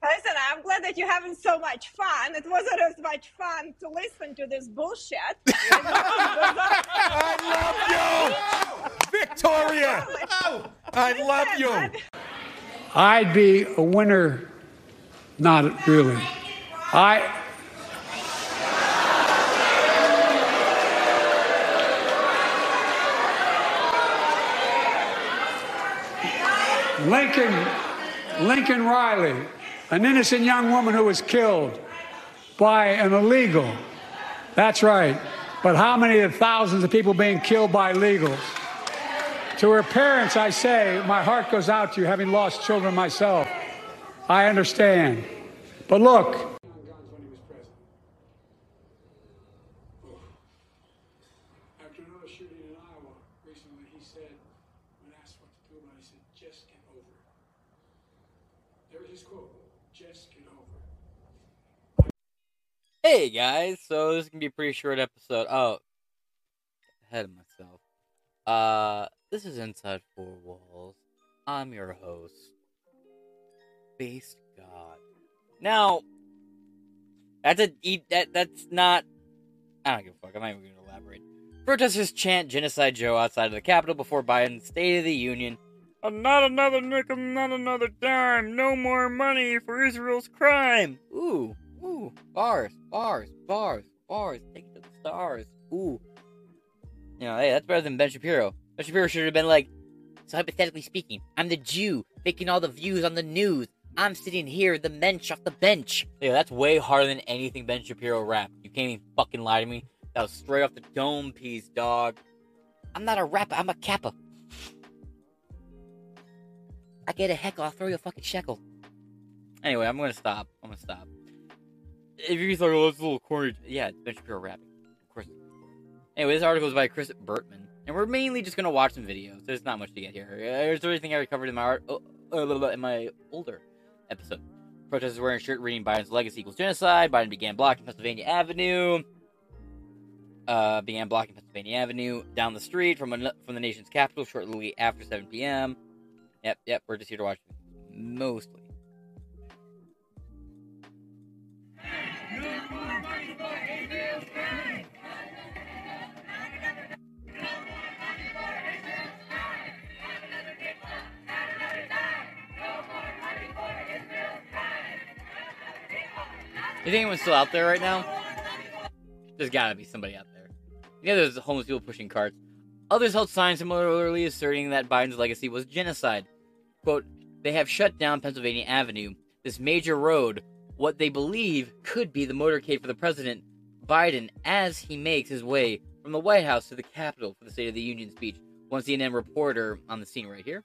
Listen, I'm glad that you're having so much fun. It wasn't as much fun to listen to this bullshit. I love you! Victoria! I love you! I'd be a winner. Not really. Lincoln Riley, an innocent young woman who was killed by an illegal. That's right. But how many of the thousands of people being killed by illegals? To her parents, I say, my heart goes out to you, having lost children myself. I understand. But look. After another shooting in Iowa recently, he said, when asked what to do about it, he said, just get over it. There's his quote, just get over it. Hey guys, so this is gonna be a pretty short episode. Oh, ahead of myself. This is Inside Four Walls. I'm your host, Based God. Now, that's not. I don't give a fuck. I'm not even gonna elaborate. Protesters chant "Genocide Joe" outside of the Capitol before Biden's State of the Union. Not another nickel, not another dime. No more money for Israel's crime. Ooh, bars. Take it to the stars. Ooh. You know, hey, that's better than Ben Shapiro. Ben Shapiro should have been like, so hypothetically speaking, I'm the Jew making all the views on the news. I'm sitting here, the mensch off the bench. Yeah, that's way harder than anything Ben Shapiro rapped. You can't even fucking lie to me. That was straight off the dome piece, dog. I'm not a rapper, I'm a Kappa. I get a heckle, I'll throw you a fucking shekel. Anyway, I'm gonna stop. If you thought, oh, that's a little corny. Yeah, it's Ben Shapiro rapping. Of course. Anyway, this article is by Chris Bertman. And we're mainly just gonna watch some videos. There's not much to get here. There's everything I covered in my in my older episode. Protesters wearing a shirt reading Biden's legacy equals genocide. Biden began blocking Pennsylvania Avenue down the street from the nation's capital shortly after 7 p.m. Yep, we're just here to watch mostly. You think anyone's still out there right now? There's gotta be somebody out there. Yeah, there's homeless people pushing carts. Others held signs similarly asserting that Biden's legacy was genocide. Quote, they have shut down Pennsylvania Avenue, this major road, what they believe could be the motorcade for the President Biden as he makes his way from the White House to the Capitol for the State of the Union speech. One CNN reporter on the scene right here.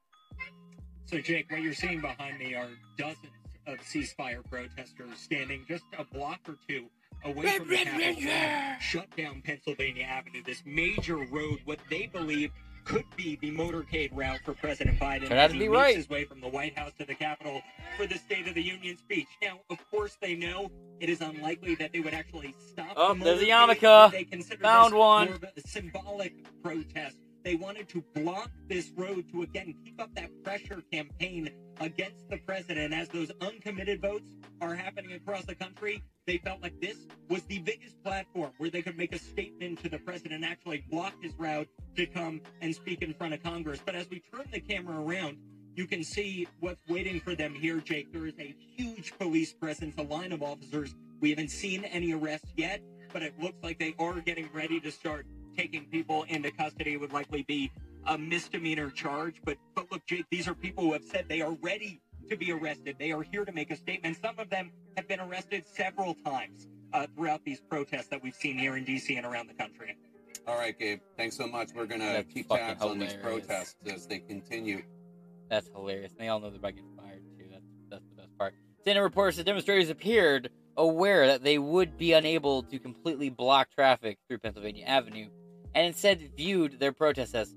So, Jake, what you're seeing behind me are dozens of ceasefire protesters standing just a block or two away from the Capitol, shut down Pennsylvania Avenue, this major road, what they believe could be the motorcade route for President Biden as he makes his way from the White House to the Capitol for the State of the Union speech. Now, of course, they know it is unlikely that they would actually stop the motorcade. There's a yarmulke. Found one. More of a symbolic protest. They wanted to block this road to, again, keep up that pressure campaign against the president. As those uncommitted votes are happening across the country, they felt like this was the biggest platform where they could make a statement to the president and actually block his route to come and speak in front of Congress. But as we turn the camera around, you can see what's waiting for them here, Jake. There is a huge police presence, a line of officers. We haven't seen any arrests yet, but it looks like they are getting ready to start taking people into custody. It would likely be a misdemeanor charge. But look, Jake, these are people who have said they are ready to be arrested. They are here to make a statement. Some of them have been arrested several times throughout these protests that we've seen here in D.C. and around the country. All right, Gabe. Thanks so much. We're going to keep tabs on these protests as they continue. That's hilarious. And they all know they're about to get fired, too. That's the best part. CNN reports that demonstrators appeared aware that they would be unable to completely block traffic through Pennsylvania Avenue, and instead viewed their protest as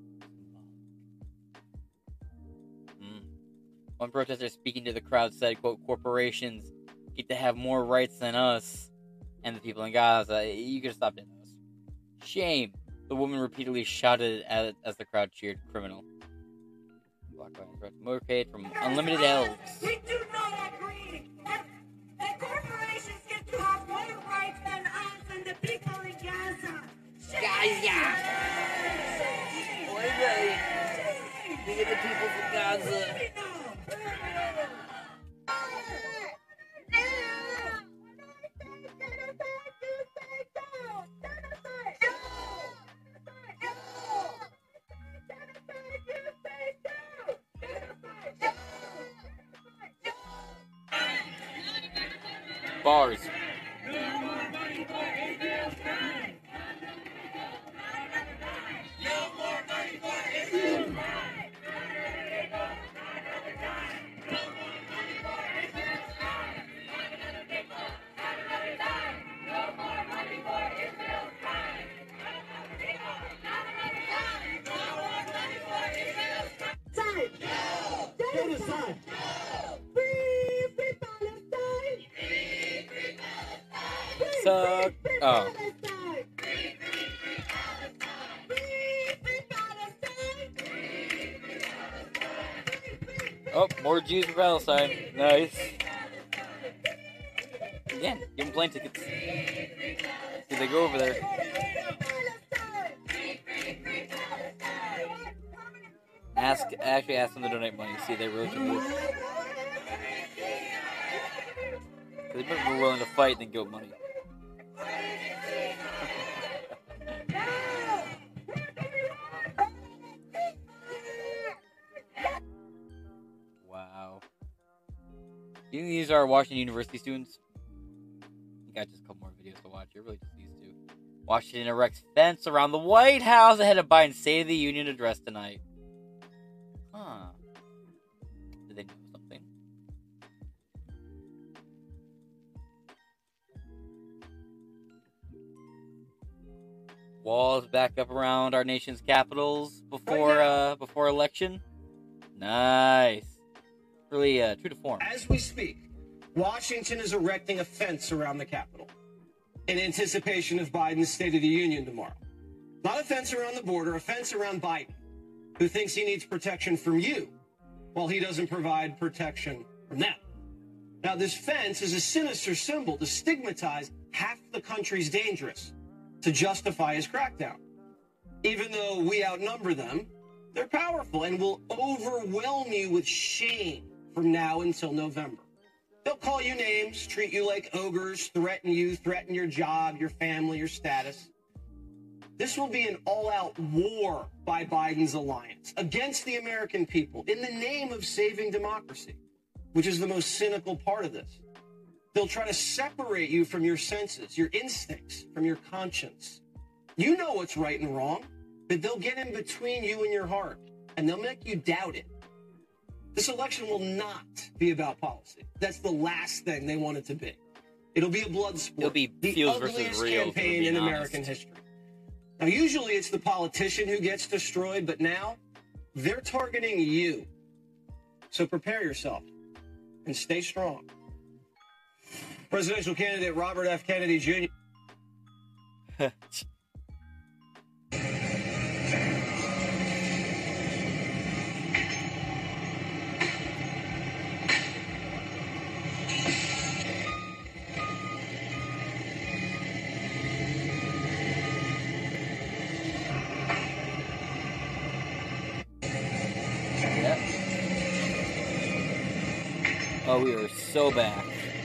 One protester speaking to the crowd said, quote, corporations get to have more rights than us and the people in Gaza. You could have stopped doing this. Shame. The woman repeatedly shouted as the crowd cheered. Criminal. Motorcade from Unlimited Elves. We do not agree the people from Gaza. Bars. Suck. Oh. Oh, more Jews for Palestine. Nice. Again, give them plane tickets. See, they go over there. Actually ask them to donate money. See, they really can move. They've been more willing to fight than give money. Wow. Do you think these are Washington University students? You got just a couple more videos to watch. You're really just these two. Washington erects fence around the White House ahead of Biden's State of the Union address tonight. Huh. Did they know something? Walls back up around our nation's capitals before election. Nice. Really true to form. As we speak, Washington is erecting a fence around the Capitol in anticipation of Biden's State of the Union tomorrow. Not a fence around the border, a fence around Biden, who thinks he needs protection from you while he doesn't provide protection from them. Now, this fence is a sinister symbol to stigmatize half the country's dangerous, to justify his crackdown. Even though we outnumber them, they're powerful and will overwhelm you with shame from now until November. They'll call you names, treat you like ogres, threaten you, threaten your job, your family, your status. This will be an all-out war by Biden's alliance against the American people in the name of saving democracy, which is the most cynical part of this. They'll try to separate you from your senses, your instincts, from your conscience. You know what's right and wrong, but they'll get in between you and your heart, and they'll make you doubt it. This election will not be about policy. That's the last thing they want it to be. It'll be a blood sport. It'll be the ugliest campaign in American history. Now, usually it's the politician who gets destroyed, but now they're targeting you. So prepare yourself and stay strong. Presidential candidate Robert F. Kennedy Jr. Oh, we are so back.